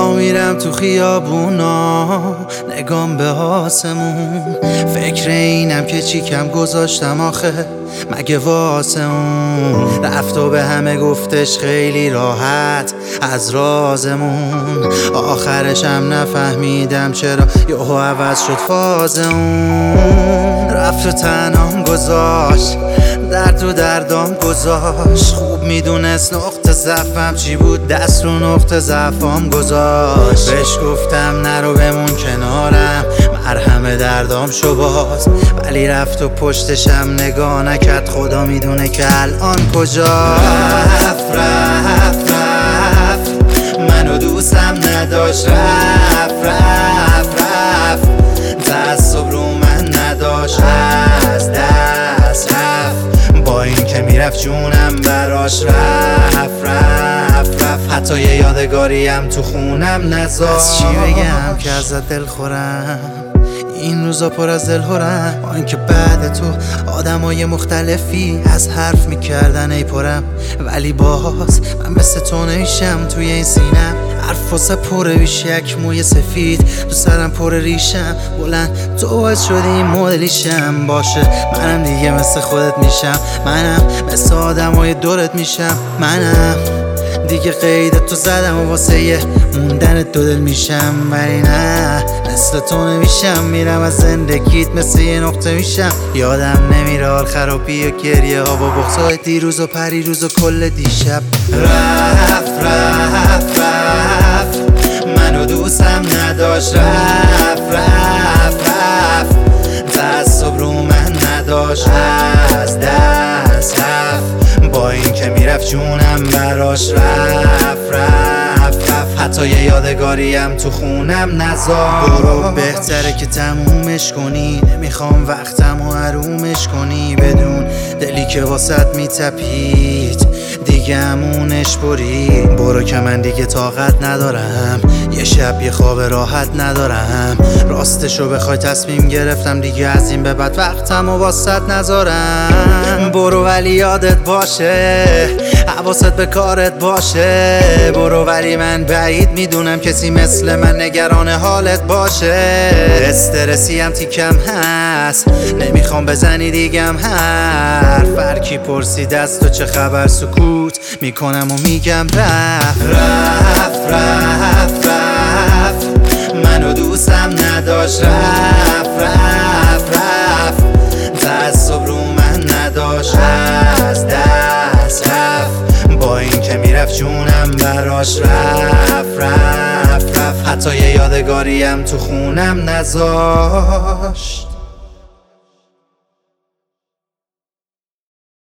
راه میرم تو خیابونا، نگام به آسمون، فکر اینم که چی کم گذاشتم آخه مگه واسه اون. رفت و به همه گفتش خیلی راحت از رازمون، آخرشم نفهمیدم چرا یهو عوض شد فاز اون. رفت و تنهام گذاشت، درد و دردام گذاشت، خوب میدونست نقطه ضعفم چی بود، دست رو نقطه ضعفام گذاشت. بهش گفتم نرو بمون کنارم، مرهم دردام شو باز، ولی رفت و پشتشم نگاه نکرد، خدا میدونه که الان کجا. رفت رفت رفت منو دوستم نداشت، رفت رفت رفت تعصب رو من نداشت، از دست رفت با این که میرفت جونم براش، رفت رفت رفت حتی یه یادگاریم تو خونم نذاشت. از چی بگم که ازت دل خورم، این روزا پر از دلهورم، با اینکه بعد تو آدمای مختلفی از حرف میکردن ای پرم، ولی باز من مثل تو نمیشم. توی این سینم حرف واسه پره بیش یک موی سفید، تو سرم پر ریشم بلند، تو باعث شدی این مدلیشم. باشه منم دیگه مثل خودت میشم، منم مثل آدمای دورت میشم، منم دیگه قید تو زدم و واسه یه موندن دو دل میشم، ولی نه مثل تو نمیشم. میرم از زندگیت مثل یه نقطه میشم، یادم نمیره حال خرابی و گریه ها و بغضای دیروز و پریروز و کل دیشب. رفت رفت رفت منو دوستم نداشت، رفت رفت رفت تعصب رو من نداشت، از دست رفت با این که میرفت جونم براش، رفت رفت رفت حتی یه یادگاریم تو خونم نذاشت. برو بهتره که تمومش کنی، نمیخوام وقتمو حرومش کنی، بدون دلی که واسط میتپید دیگه همونش برید. برو که من دیگه طاقت ندارم، یه شب یه خواب راحت ندارم، راستشو بخوای تصمیم گرفتم دیگه از این به بعد وقتمو واسط نذارم. برو ولی یادت باشه، حواست به کارت باشه، برو ولی من بعید میدونم کسی مثل من نگران حالت باشه. استرسی هم تیکم هست، نمیخوام بزنی دیگم حرف، هرکی پرسید از تو چه خبر سکوت میکنم و میگم رفت رفت رفت رفت منو دوستم نداشت، رفت رفت رفت تعصب رو من نداشت، از دست رفت با این که میرفت جونم براش، رفت رفت رفت حتی یه یادگاریم تو خونم نذاشت.